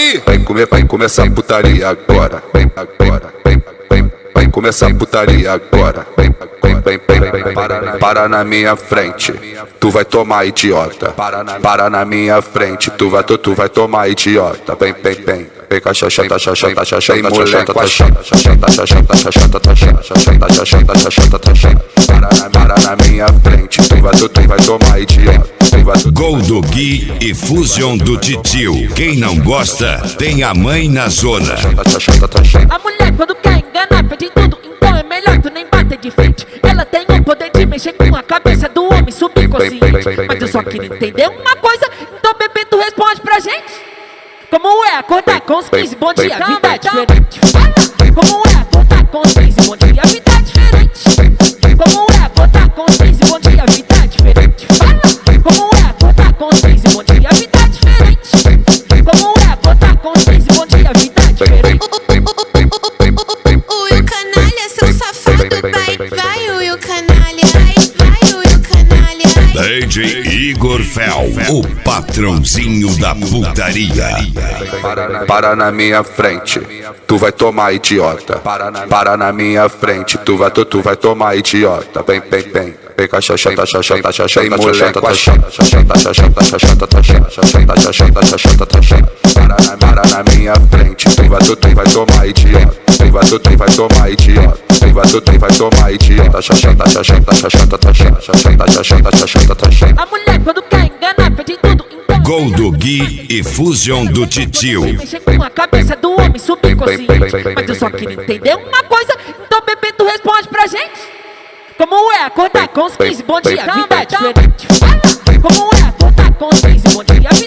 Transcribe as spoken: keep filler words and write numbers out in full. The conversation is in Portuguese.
aí. Vai comer, vai começar putaria agora. Vem agora. Vem, vem, vai começar putaria agora. Vem, vem, vem, vem, vem. Para, na, para na minha frente. Tu vai tomar, idiota. Para na, para na minha frente. Tu vai, tu, tu vai tomar, idiota. Vem, vem, vem. Vem com a xoxota, xoxota, xoxota, moleque com a xoxota, xoxota, xoxota, xoxota, xoxota, xoxota, xoxota, xoxota. Para na, para na minha frente. Tu vai, tu, tu vai tomar, idiota. Gol do Gui e Fusion do Titio. Quem não gosta, tem a mãe na zona. A mulher quando quer enganar pede tudo, então é melhor tu nem bater de frente. Ela tem o poder de mexer com a cabeça do homem subconsciente. Mas eu só queria entender uma coisa, então bebê tu responde pra gente. Como é acordar com os quinze, bom dia, vida é diferente. Fala, como é acordar com os quinze, bom dia, vida é diferente. Como é acordar com os quinze, bom dia, vida é diferente. Fala, como é acordar com os quinze, bom dia, vida é diferente. Como é acordar com os quinze, bom dia, vida é diferente. O Will Canalha, seu safado, vai, vai, o Will Canalha, vai, vai, o Will Canalha. D J Igor Fel, o patrãozinho da putaria. Para na, para na minha frente, tu vai tomar, idiota. Para na, para na minha frente, tu vai, tu, tu vai tomar, idiota. Vem, vem, vem. Vem com a xoxota, xoxota, xoxota, moleque com a xoxota, xoxota, xoxota, xoxota, xoxota, xoxota, xoxota, xoxota. Para na, para na minha frente, tu vai, tu, tu vai tomar, idiota. Tu vai, tu, tu vai tomar, idiota. Tu vai, tu, tu vai tomar, idiota. Xoxota, xoxota, xoxota, xoxota, xoxota, xoxota, xoxota. A mulher quando quer enganar pede tudo, então Gol do Gui e Fusion do Titio. mexer com a cabeça do homem subconsciente. Mas eu só queria entender uma coisa, então bebê tu responde pra gente. Como é acordar com os quinze, bom dia, vida é diferente. Fala, como é acordar com os quinze, bom dia, vida